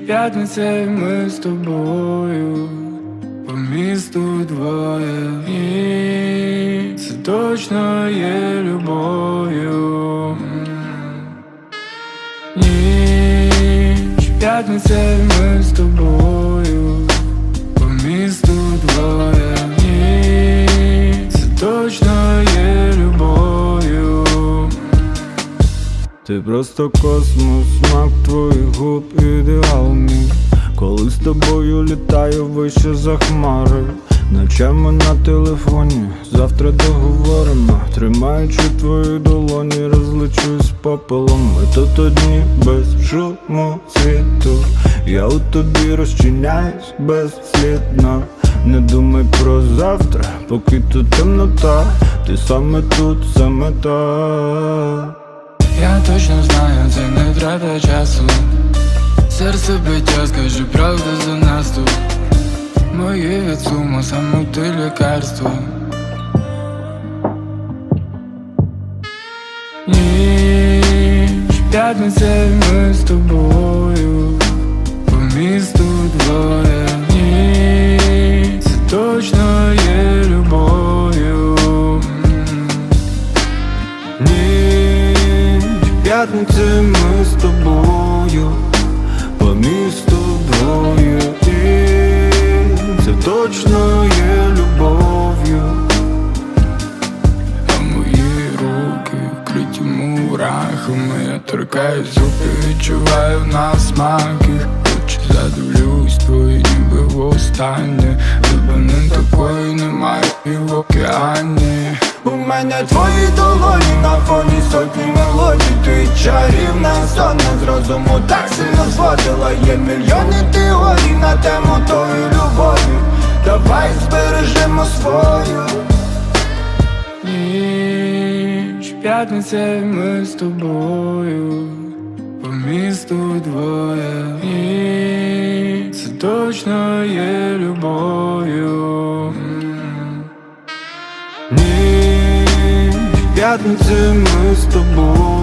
п'ятниця, і ми з тобою по місту двоє. І це точно є любов'ю. Ніч, п'ятниця, і ми з тобою по місту двоє. І це точно є любов'ю. Ти просто космос, смак твоїх губ, ідеал мій. Коли з тобою літаю вище за хмари. Ночами на телефоні, завтра договоримо. Тримаючи твої долоні, розлечусь з попелом. Ми тут одні, без шуму світу. Я у тобі розчиняюсь безслідно. Не думай про завтра, поки тут темнота. Ти саме тут, саме так. Я точно знаю, це не трата часу. Серце биття, скажи правду за нас тут. Мої від суму, саме ти лікарство. Ніч, п'ятниця, і ми з тобою по місту двоє. Ні, це точно є любов'ю. Ніч, п'ятниця, і ми з тобою по місту двоє. І це точно є любов'ю. А мої руки вкриті мурахами. Я торкаюсь зуби, відчуваю в нас смаки. Очі задивлюсь твої, ніби востаннє. Глибини такої немає і в океані. У мене твої долоні на фоні сотні мелодій. Ти чарівна, сон з розуму так сильно зводила. Є мільйони теорій на тему тої любові. Давай збережемо свою. Ніч, п'ятниця, і ми з тобою по місту двоє. І це точно є любов'ю. Ніч, п'ятниця, ми з тобою